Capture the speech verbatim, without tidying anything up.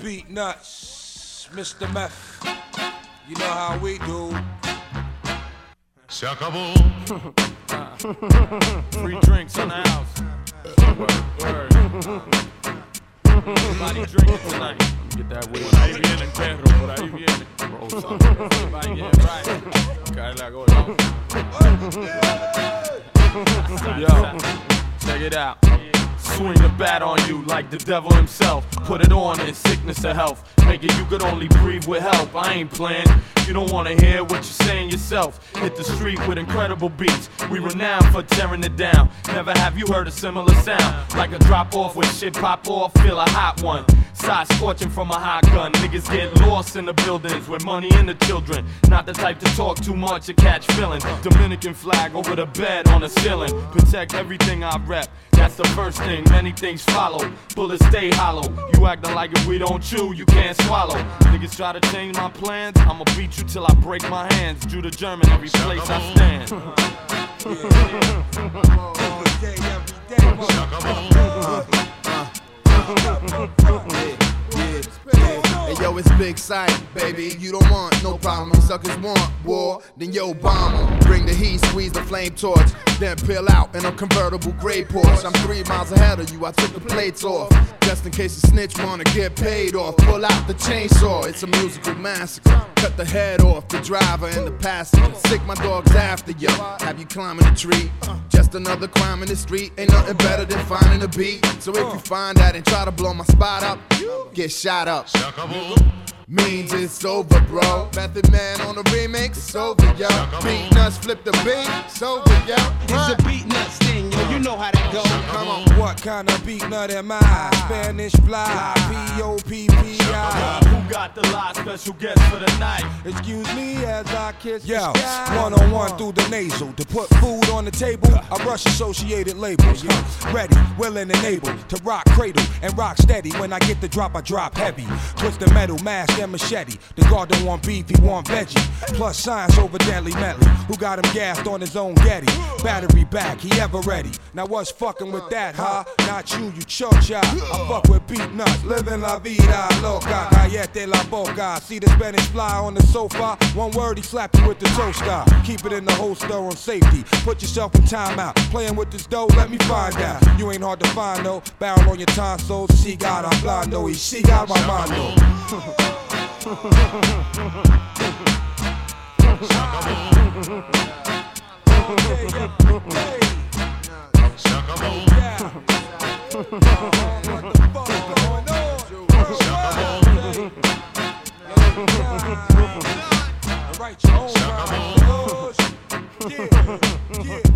Beat Nuts, Mister Meth. You know how we do. Se acabó. Free drinks in the house. Word, word. Everybody drinking tonight. Get that weed. Por ahí viene el perro, por ahí viene. Bro, son. Everybody get right. Cae la gorda. Yo, check it out. Swing the bat on you like the devil himself. Put it on in sickness or health. Make it you could only breathe with help. I ain't playing. You don't wanna hear what you're saying yourself. Hit the street with incredible beats. We renowned for tearing it down. Never have you heard a similar sound. Like a drop off when shit pop off. Feel a hot one. Side scorching from a hot gun. Niggas get lost in the buildings with money and the children. Not the type to talk too much or catch feelings. Dominican flag over the bed on the ceiling. Protect everything I rep. That's the first thing, many things follow. Bullets stay hollow. You acting like if we don't chew, you can't swallow. Niggas try to change my plans, I'ma beat you till I break my hands. Jew to German every place I stand. Hey yo, it's Big Sight, baby. You don't want no problem. You suckers want war, then yo bomb 'em. Bring the heat, squeeze the flame torch, then peel out in a convertible gray Porsche. I'm three miles ahead of you. I took the plates off, just in case the snitch wanna get paid off. Pull out the chainsaw. It's a musical massacre. Cut the head off the driver and the passenger. Sick my dogs after you. Have you climbing a tree? Just another crime in the street. Ain't nothing better than finding a beat. So if you find that and try to blow my spot up, get shot up. Means it's over, bro. Method Man on the remix, it's over, yo. Beat Nuts flip the beat, it's over, yo. It's a Beat Nuts thing, yo. You know how that go. Come on. What kind of beat nut am I? Spanish fly, P O P P I. Who got the live special guest for the night? Excuse me as I kiss Yo, the sky. One on one through the nasal. To put food on the table, I rush associated labels. Huh? Ready, willing and able to rock cradle and rock steady. When I get the drop, I drop heavy. Twist the metal, mask and machete. The guard don't want beef, he want veggie. Plus science over deadly medley. Who got him gassed on his own Getty? Battery back, he ever ready. Now what's fucking with that, huh? Not you, you chocha. I fuck with Beat Nuts, living la vida loca. Cállate la boca. See the Spanish fly on the sofa. One word, he slapped you with the toaster. Keep it in the holster on safety. Put yourself in timeout. Playing with this dough, let me find out. You ain't hard to find though. Barrel on your tonsils. See God, I'm blind though. He see God, my mind though. Write your own rhymes. Yeah, yeah.